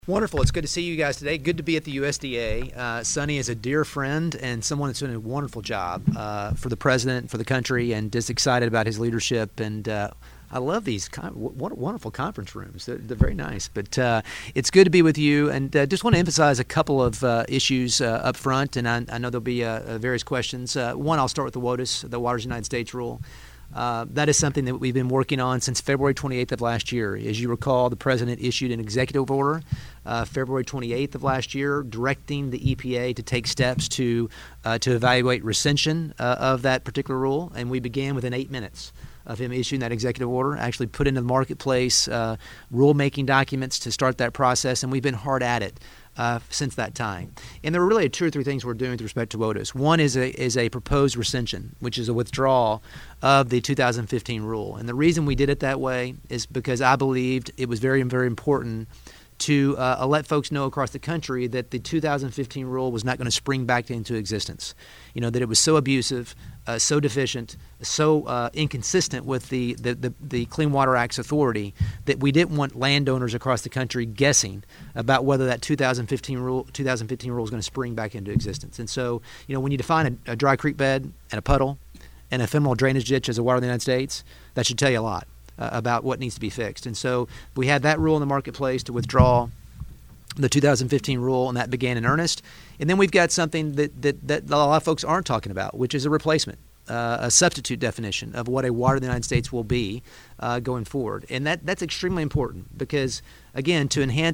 Wonderful. It's good to see you guys today. Good to be at the USDA. Sonny is a dear friend and someone that's doing a wonderful job for the president, for the country, and just excited about his leadership. And I love these wonderful conference rooms. They're very nice. But it's good to be with you. And just want to emphasize a couple of issues up front. And I know there'll be various questions. One, I'll start with the WOTUS, the Waters of the United States rule. That is something that we've been working on since February 28th of last year. As you recall, the president issued an executive order February 28th of last year directing the EPA to take steps to evaluate rescission of that particular rule, and we began within 8 minutes of him issuing that executive order, actually put into the marketplace rulemaking documents to start that process, and we've been hard at it since that time. And there are really 2 or 3 things we're doing with respect to WOTUS. One is a proposed rescission, which is a withdrawal of the 2015 rule. And the reason we did it that way is because I believed it was very, very important to let folks know across the country that the 2015 rule was not going to spring back into existence. You know, that it was so abusive, so deficient, so inconsistent with the Clean Water Act's authority that we didn't want landowners across the country guessing about whether that 2015 rule is going to spring back into existence. And so, you know, when you define a dry creek bed and a puddle and a ephemeral drainage ditch as a water of the United States, that should tell you a lot about what needs to be fixed. And so we had that rule in the marketplace to withdraw the 2015 rule, and that began in earnest. And then we've got something that a lot of folks aren't talking about, which is a replacement, a substitute definition of what a water of the United States will be going forward. And that's extremely important because, again, to enhance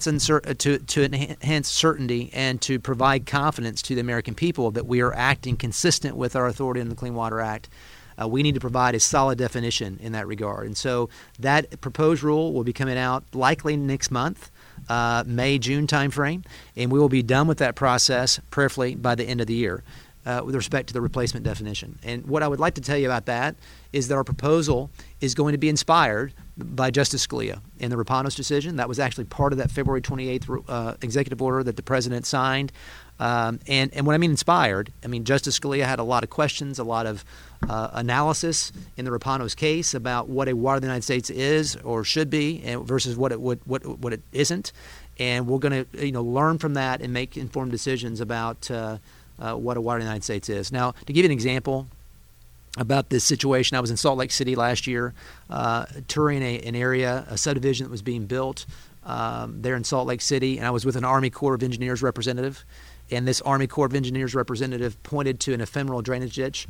certainty and to provide confidence to the American people that we are acting consistent with our authority in the Clean Water Act, we need to provide a solid definition in that regard. And so that proposed rule will be coming out likely next month, May, June timeframe, and we will be done with that process prayerfully by the end of the year with respect to the replacement definition. And what I would like to tell you about that is that our proposal is going to be inspired by Justice Scalia in the Rapanos decision. That was actually part of that February 28th executive order that the president signed. And when I mean inspired, I mean Justice Scalia had a lot of questions, a lot of analysis in the Rapanos case about what a water of the United States is or should be versus what it isn't. And we're going to learn from that and make informed decisions about what a water of the United States is. Now, to give you an example about this situation, I was in Salt Lake City last year touring an area, a subdivision that was being built there in Salt Lake City, and I was with an Army Corps of Engineers representative. And this Army Corps of Engineers representative pointed to an ephemeral drainage ditch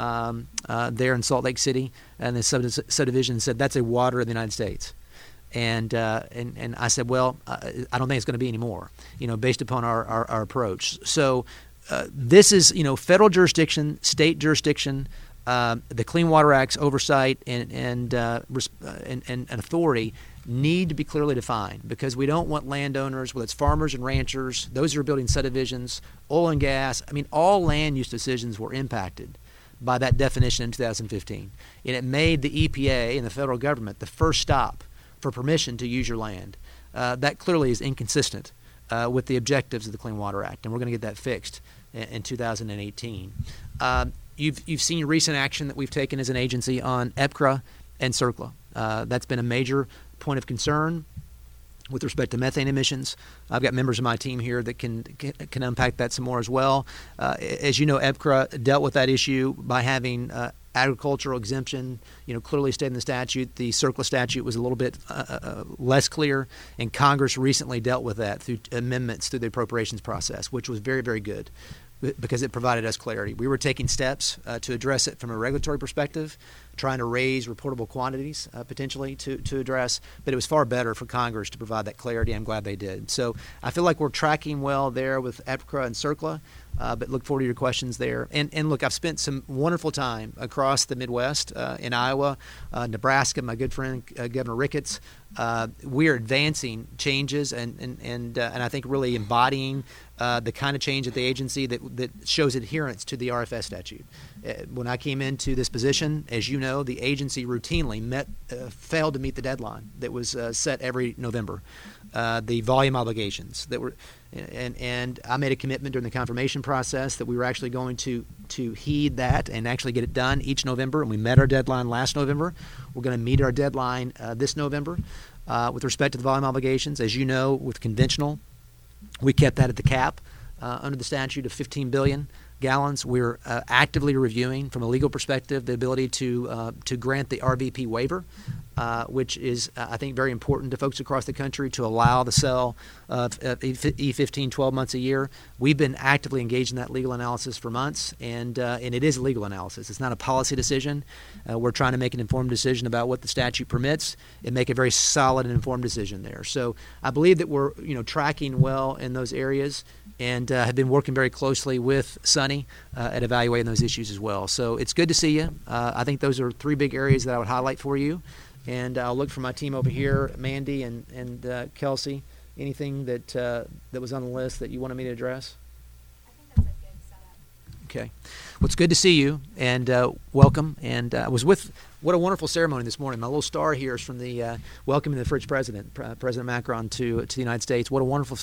there in Salt Lake City, and the subdivision said, "That's a water of the United States." And I said, "Well, I don't think it's going to be anymore, based upon our approach." So this is, federal jurisdiction, state jurisdiction, the Clean Water Act's oversight and authority need to be clearly defined because we don't want landowners, whether it's farmers and ranchers, those who are building subdivisions, oil and gas. I mean, all land use decisions were impacted by that definition in 2015. And it made the EPA and the federal government the first stop for permission to use your land. That clearly is inconsistent with the objectives of the Clean Water Act, and we're going to get that fixed in 2018. You've seen recent action that we've taken as an agency on EPCRA and CERCLA. That's been a major point of concern with respect to methane emissions. I've got members of my team here that can unpack that some more as well. As you know, EPCRA dealt with that issue by having agricultural exemption, clearly stated in the statute. The CERCLA statute was a little bit less clear, and Congress recently dealt with that through amendments through the appropriations process, which was very, very good because it provided us clarity. We were taking steps to address it from a regulatory perspective, trying to raise reportable quantities potentially to address, but it was far better for Congress to provide that clarity. I'm glad they did. So I feel like we're tracking well there with EPCRA and CERCLA, but look forward to your questions there. And look, I've spent some wonderful time across the Midwest, in Iowa, Nebraska, my good friend Governor Ricketts. We are advancing changes and I think really embodying the kind of change at the agency that shows adherence to the RFS statute. When I came into this position, as you know, the agency routinely failed to meet the deadline that was set every November. The volume obligations that were, and I made a commitment during the confirmation process that we were actually going to heed that and actually get it done each November, and we met our deadline last November. We're going to meet our deadline this November. With respect to the volume obligations, as you know, with conventional, we kept that at the cap under the statute of 15 billion gallons. We're actively reviewing, from a legal perspective, the ability to grant the RVP waiver, which is, I think, very important to folks across the country to allow the sale of E15 12 months a year. We've been actively engaged in that legal analysis for months, and it is a legal analysis. It's not a policy decision. We're trying to make an informed decision about what the statute permits and make a very solid and informed decision there. So I believe that we're tracking well in those areas, and have been working very closely with Sonny at evaluating those issues as well. So it's good to see you. I think those are three big areas that I would highlight for you. And I'll look for my team over here, Mandy and Kelsey. Anything that was on the list that you wanted me to address? I think that's a good setup. Okay. Well, it's good to see you, and welcome. And I was with, what a wonderful ceremony this morning. My little star here is from the welcoming the French president, President Macron, to the United States. What a wonderful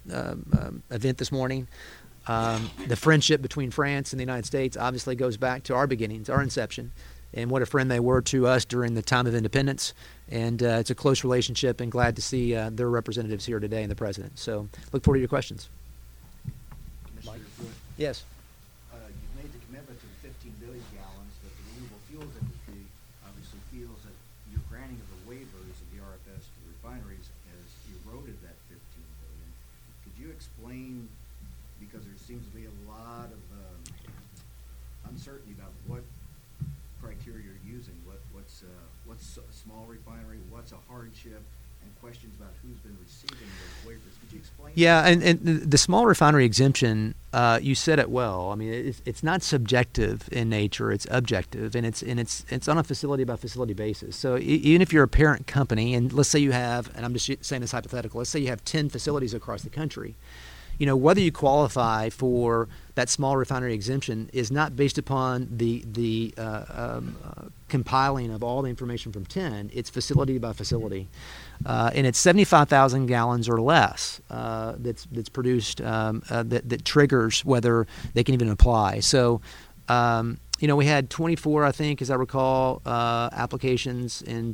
event this morning. The friendship between France and the United States obviously goes back to our beginnings, our inception, and what a friend they were to us during the time of independence. And it's a close relationship, and glad to see their representatives here today and the president. So look forward to your questions. Mike? Yes. You've made the commitment to the 15 billion gallons, but the renewable fuels industry obviously feels that your granting of the waivers of the RFS to the refineries has eroded that 15 billion. Could you explain, because there seems to be a lot of uncertainty about what criteria you're using, what's a small refinery, what's a hardship, and questions about who's been receiving those waivers. Could you explain? Yeah, and the small refinery exemption, you said it well. I mean, it's not subjective in nature; it's objective, and it's on a facility by facility basis. So even if you're a parent company, and let's say you have, and I'm just saying this hypothetical, let's say you have 10 facilities across the country. Whether you qualify for that small refinery exemption is not based upon the compiling of all the information from 10. It's facility by facility, and it's 75,000 gallons or less that's produced that triggers whether they can even apply. So, we had 24, I think, as I recall, applications in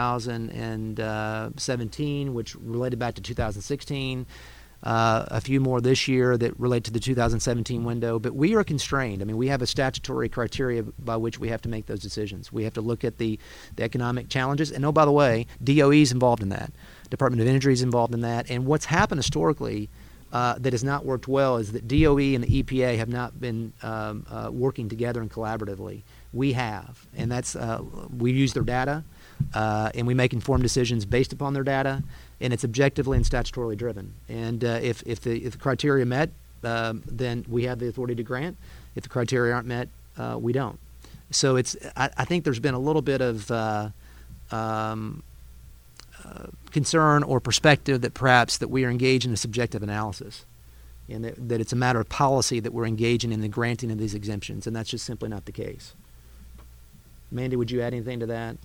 2017, which related back to 2016. A few more this year that relate to the 2017 window, but we are constrained. I mean, we have a statutory criteria by which we have to make those decisions. We have to look at the economic challenges, and by the way, DOE is involved in that. Department of Energy is involved in that, and what's happened historically that has not worked well is that DOE and the EPA have not been working together and collaboratively. We have, and that's we use their data, and we make informed decisions based upon their data. And it's objectively and statutorily driven. And if the criteria are met, then we have the authority to grant. If the criteria aren't met, we don't. So I think there's been a little bit of concern or perspective that perhaps that we are engaged in a subjective analysis, and that it's a matter of policy that we're engaging in the granting of these exemptions, and that's just simply not the case. Mandy, would you add anything to that?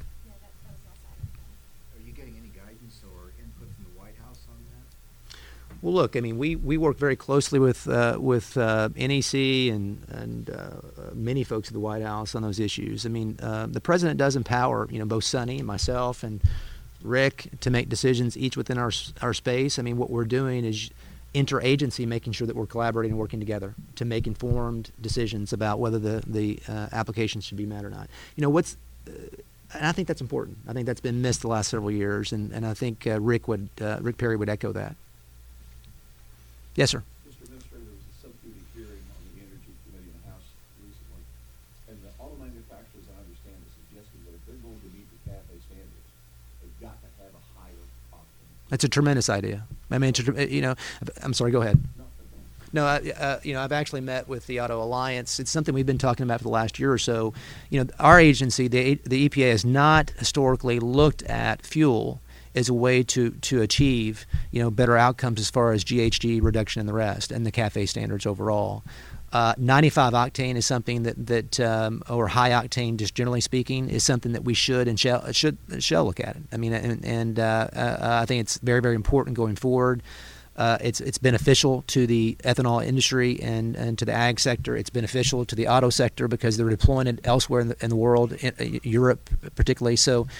Well, look, I mean, we work very closely with NEC and many folks at the White House on those issues. I mean, the president does empower, both Sonny and myself and Rick to make decisions each within our space. I mean, what we're doing is interagency, making sure that we're collaborating and working together to make informed decisions about whether the applications should be met or not. And I think that's important. I think that's been missed the last several years, and I think Rick Perry would echo that. Yes, sir. Mr. Administrator, there was a subcommittee hearing on the Energy Committee in the House recently, and the auto manufacturers, I understand, are suggesting that if they're going to meet the CAFE standards, they've got to have a higher octane. That's a tremendous idea. I mean, I'm sorry. Go ahead. No, I've actually met with the Auto Alliance. It's something we've been talking about for the last year or so. Our agency, the EPA, has not historically looked at fuel as a way to achieve better outcomes as far as GHG reduction and the rest, and the CAFE standards overall. 95 octane is something that or high octane, just generally speaking, is something that we should and shall look at it. I mean, and I think it's very, very important going forward. It's beneficial to the ethanol industry and to the ag sector. It's beneficial to the auto sector because they're deploying it elsewhere in the world, in Europe particularly. So,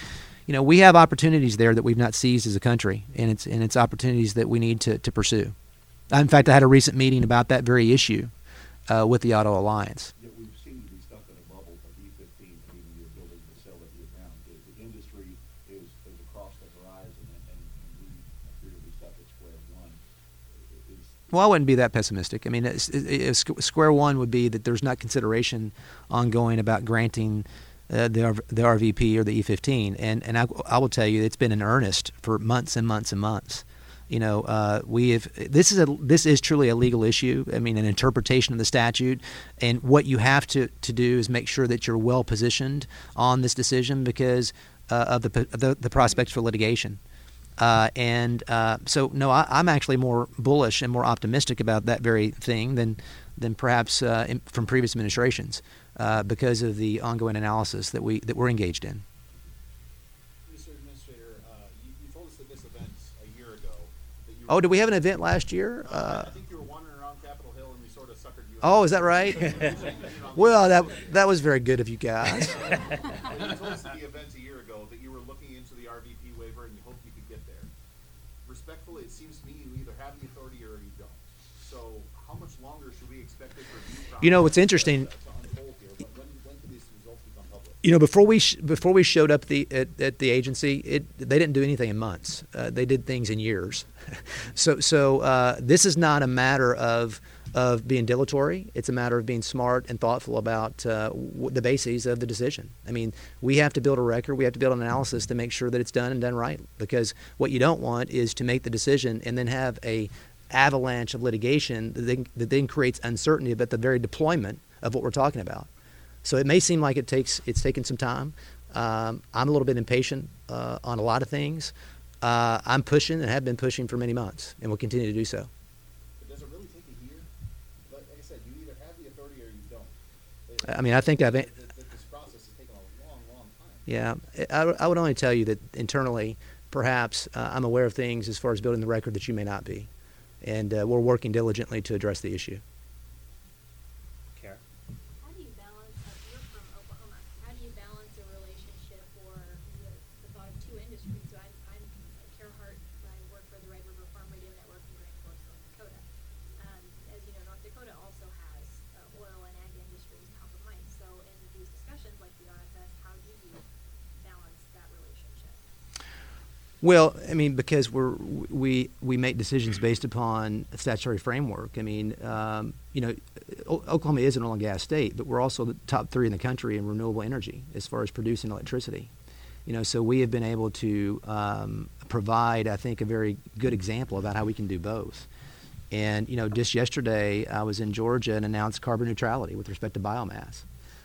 we have opportunities there that we've not seized as a country, and it's opportunities that we need to pursue. In fact, I had a recent meeting about that very issue with the Auto Alliance. Yeah, we've seen you be stuck in a bubble of E-15 and even the ability to sell it year-round. The industry is across the horizon, and we appear to be stuck at square one. Well, I wouldn't be that pessimistic. I mean, square one would be that there's not consideration ongoing about granting the RVP or the E-15, and I will tell you, it's been in earnest for months and months and months. This is truly a legal issue. I mean, an interpretation of the statute, and what you have to do is make sure that you're well positioned on this decision because of the prospects for litigation. So no, I'm actually more bullish and more optimistic about that very thing than perhaps from previous administrations because of the ongoing analysis that we're engaged in. Mr. Administrator, you told us at this event a year ago that you. Oh, did we have an event last year? I think you were wandering around Capitol Hill and we sort of suckered you. Oh, is that right? Well, that was very good of you guys. You told us at the event a year ago that you were looking into the RVP waiver and you hoped you could get there. Respectfully, it seems to me you either have the authority or you don't. So, how much longer should we expect this review process? What's interesting. To unfold here? When can these results become public? Before we showed up at the agency, they didn't do anything in months. They did things in years. So this is not a matter of being dilatory. It's a matter of being smart and thoughtful about the bases of the decision. I mean, we have to build a record. We have to build an analysis to make sure that it's done and done right. Because what you don't want is to make the decision and then have a avalanche of litigation that then creates uncertainty about the very deployment of what we're talking about. So it may seem like it's taken some time. I'm a little bit impatient on a lot of things. I'm pushing and have been pushing for many months, and will continue to do so. But does it really take a year? Like I said, you either have the authority or you don't. I mean, I think this process has taken a long, long time. Yeah, I would only tell you that internally, perhaps I'm aware of things as far as building the record that you may not be, and we're working diligently to address the issue. How do you balance, you're from Oklahoma, how do you balance a relationship or the thought of two industries? So I'm Carhart, I work for the Red River Farm Radio Network in Grand Forks, North Dakota. As you know, North Dakota also has oil and ag industries top of mind. So in these discussions like the RFS, how do you balance that relationship? Well, I mean, because we make decisions based upon a statutory framework. I mean, Oklahoma is an oil and gas state, but we're also the top 3 in the country in renewable energy as far as producing electricity. So we have been able to provide, I think, a very good example about how we can do both. And just yesterday I was in Georgia and announced carbon neutrality with respect to biomass.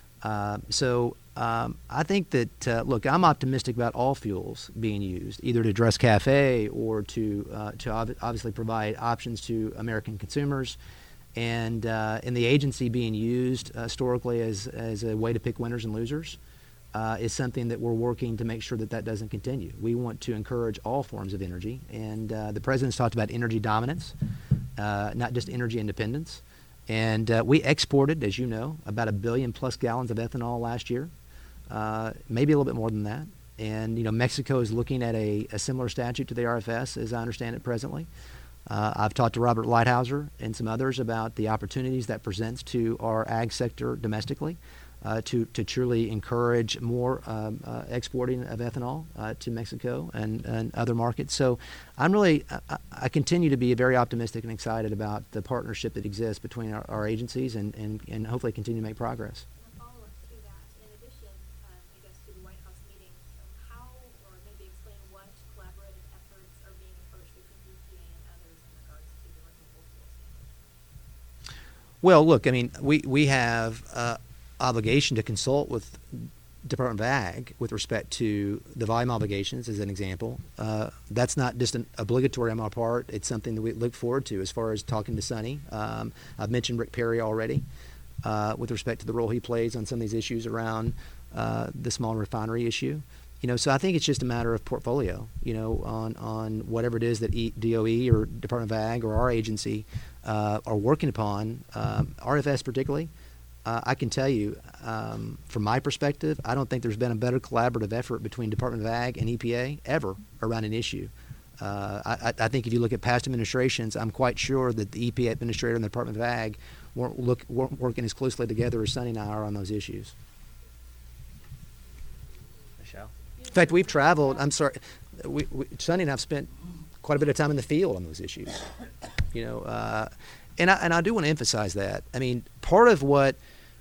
I think that, look, I'm optimistic about all fuels being used, either to address CAFE or to obviously provide options to American consumers, and the agency being used historically as a way to pick winners and losers is something that we're working to make sure that doesn't continue. We want to encourage all forms of energy, and the President's talked about energy dominance, not just energy independence. And we exported, as you know, about 1 billion plus gallons of ethanol last year, maybe a little bit more than that. And Mexico is looking at a similar statute to the RFS, as I understand it presently. I've talked to Robert Lighthouser and some others about the opportunities that presents to our ag sector domestically to truly encourage more exporting of ethanol to Mexico and other markets. So I continue to be very optimistic and excited about the partnership that exists between our agencies and hopefully continue to make progress. And a follow-up to that, in addition, I guess, to the White House meetings, how, or maybe explain what collaborative efforts are being approached between EPA and others in regards to the renewable fuel standards? Well, look, I mean, we have obligation to consult with Department of Ag with respect to the volume obligations, as an example. That's not just an obligatory on our part. It's something that we look forward to as far as talking to Sonny. I've mentioned Rick Perry already with respect to the role he plays on some of these issues around the small refinery issue. So I think it's just a matter of portfolio, on whatever it is that DOE or Department of Ag or our agency are working upon, RFS particularly. I can tell you, from my perspective, I don't think there's been a better collaborative effort between Department of Ag and EPA ever around an issue. I think if you look at past administrations, I'm quite sure that the EPA administrator and the Department of Ag weren't working as closely together as Sonny and I are on those issues. Michelle? In fact, we've traveled. I'm sorry, Sonny and I have spent quite a bit of time in the field on those issues. You know, and I do want to emphasize that. I mean, part of what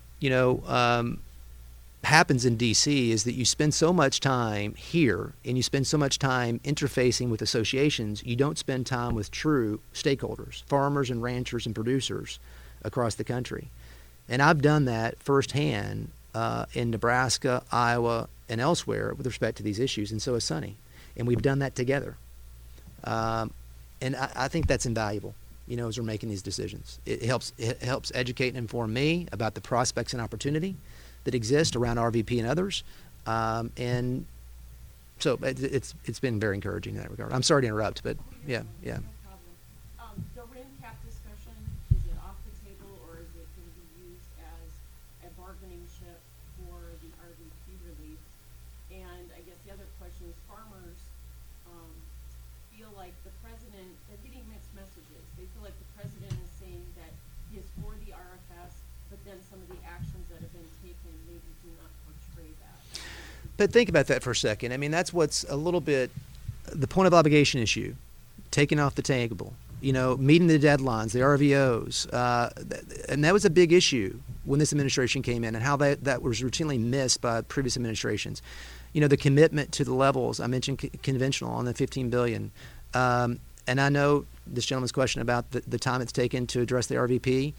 happens in D.C. is that you spend so much time here and you spend so much time interfacing with associations, you don't spend time with true stakeholders, farmers and ranchers and producers across the country. And I've done that firsthand in Nebraska, Iowa, and elsewhere with respect to these issues, and so has Sonny. And we've done that together. And I think that's invaluable, as we're making these decisions. It helps educate and inform me about the prospects and opportunity that exist around RVP and others. And so it's been very encouraging in that regard. I'm sorry to interrupt, but yeah. No problem. The RIN cap discussion, is it off the table, or is it going to be used as a bargaining chip for the RVP relief? And I guess the other question is, farmers feel like the president, they're getting mixed messages. They feel like the president is saying that he is for the RFS, but then some of the actions that have been taken maybe do not portray that. But think about that for a second. I mean, that's what's a little bit the point of obligation issue, taken off the table. Meeting the deadlines, the RVOs, and that was a big issue when this administration came in, and how that was routinely missed by previous administrations. The commitment to the levels I mentioned, conventional on the $15 billion, and I know this gentleman's question about the time it's taken to address the RVP.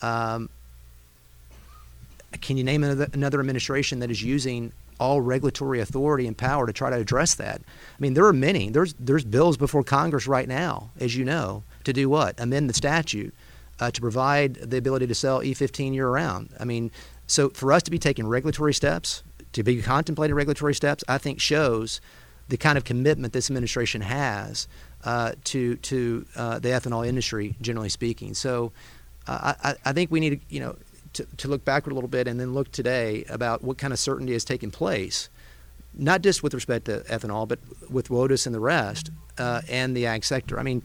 Can you name another administration that is using all regulatory authority and power to try to address that? I mean, there are many. There's bills before Congress right now, as you know, to do what? Amend the statute to provide the ability to sell E15 year-round. I mean, so for us to be taking regulatory steps, to be contemplating regulatory steps, I think shows the kind of commitment this administration has to the ethanol industry, generally speaking. So I think we need to look backward a little bit and then look today about what kind of certainty has taken place, not just with respect to ethanol, but with WOTUS and the rest, and the ag sector. I mean,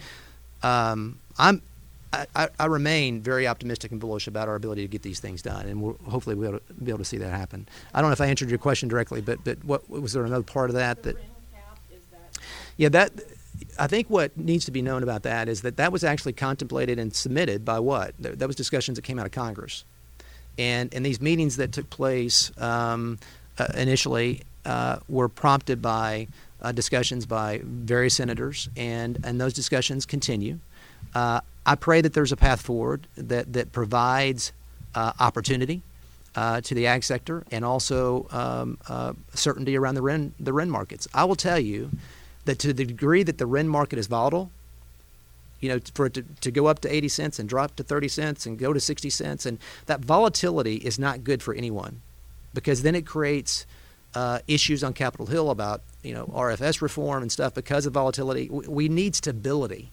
I remain very optimistic and bullish about our ability to get these things done, and hopefully we'll be able to see that happen. I don't know if I answered your question directly, but what was there another part of that? The RIN cap, is that? Yeah, I think what needs to be known about that is that was actually contemplated and submitted by what? That was discussions that came out of Congress. And these meetings that took place initially were prompted by discussions by various senators, and those discussions continue. I pray that there's a path forward that provides opportunity to the ag sector and also certainty around the RIN markets. I will tell you that to the degree that the RIN market is volatile, for it to go up to 80 cents and drop to 30 cents and go to 60 cents. And that volatility is not good for anyone, because then it creates issues on Capitol Hill about, RFS reform and stuff because of volatility. We need stability,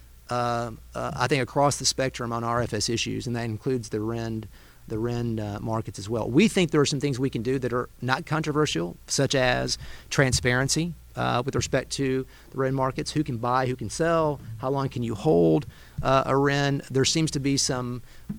I think, across the spectrum on RFS issues, and that includes the RIN markets as well. We think there are some things we can do that are not controversial, such as transparency with respect to the RIN markets, who can buy, who can sell, how long can you hold a RIN. There seems to be some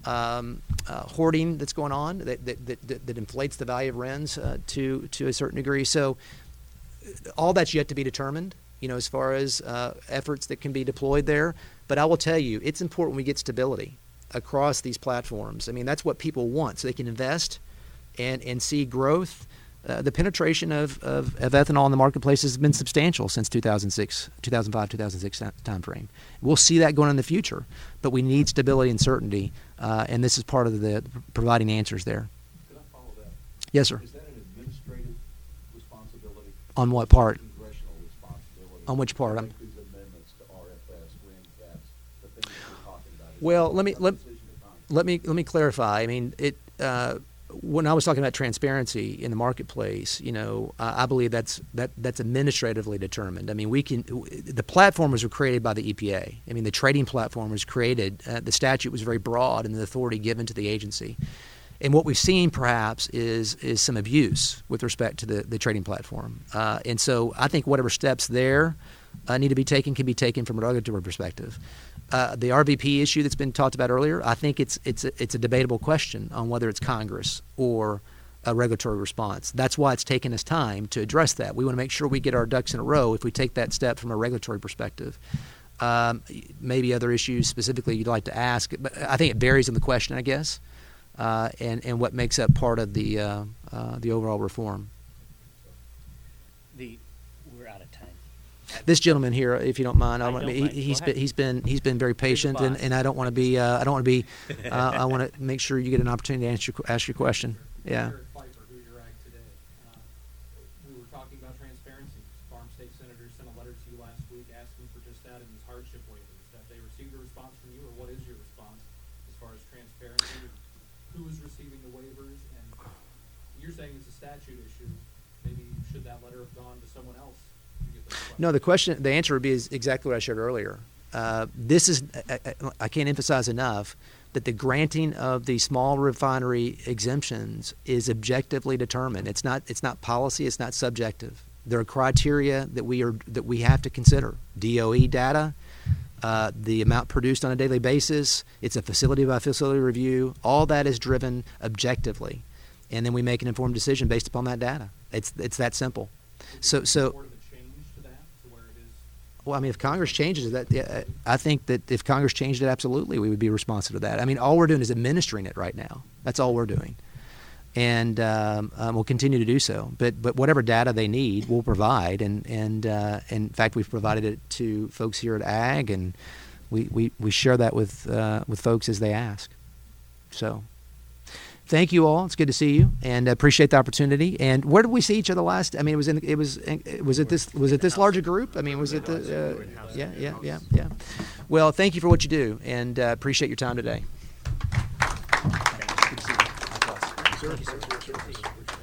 hoarding that's going on that inflates the value of RINs to a certain degree. So all that's yet to be determined, as far as efforts that can be deployed there. But I will tell you, it's important we get stability across these platforms. I mean, that's what people want, so they can invest and see growth. The penetration of ethanol in the marketplace has been substantial since 2005, 2006 timeframe. We'll see that going in the future, but we need stability and certainty, and this is part of the providing answers there. Could I follow that? Yes, sir. Is that an administrative responsibility? On what part? Congressional responsibility. On which part? To make these amendments to RFS, RIN caps, the things that we're talking about. Well, Is let me that a decision of Congress? let me clarify. I mean, when I was talking about transparency in the marketplace, I believe that's administratively determined. I mean, the platforms were created by the EPA. I mean, the trading platform was created. The statute was very broad in the authority given to the agency. And what we've seen perhaps is some abuse with respect to the trading platform. And so I think whatever steps there need to be taken can be taken from a regulatory perspective. The RVP issue that's been talked about earlier, I think it's a debatable question on whether it's Congress or a regulatory response. That's why it's taken us time to address that. We want to make sure we get our ducks in a row if we take that step from a regulatory perspective. Maybe other issues specifically you'd like to ask, but I think it varies on the question, I guess, and what makes up part of the overall reform. We're out of time. This gentleman here, if you don't mind, I don't mind. he's Go ahead. been very patient, boss. and I don't want to be I want to make sure you get an opportunity to ask your question. Yeah. Eric Pfeiffer, Who Your Ag Today. We were talking about transparency. Farm State Senator sent a letter to you last week asking for just that in these hardship waivers. Have they received a response from you, or what is your response as far as transparency? Who is receiving the waivers? And you're saying it's a statute issue. Maybe should that letter have gone to someone else to get those questions? No, the answer would be exactly what I shared earlier. This is I can't emphasize enough that the granting of the small refinery exemptions is objectively determined. It's not policy. It's not subjective. There are criteria that we have to consider. DOE data, the amount produced on a daily basis. It's a facility by facility review. All that is driven objectively, and then we make an informed decision based upon that data. It's that simple. So. Support of a change to that, to where it is. Well, I mean, if Congress changes that, I think that if Congress changed it, absolutely, we would be responsive to that. I mean, all we're doing is administering it right now. That's all we're doing, and we'll continue to do so. But whatever data they need, we'll provide. And in fact, we've provided it to folks here at Ag, and we share that with folks as they ask. So. Thank you all. It's good to see you, and appreciate the opportunity. And where did we see each other last? I mean, was it this larger group? I mean, was it the? Yeah. Well, thank you for what you do, and appreciate your time today. Sir.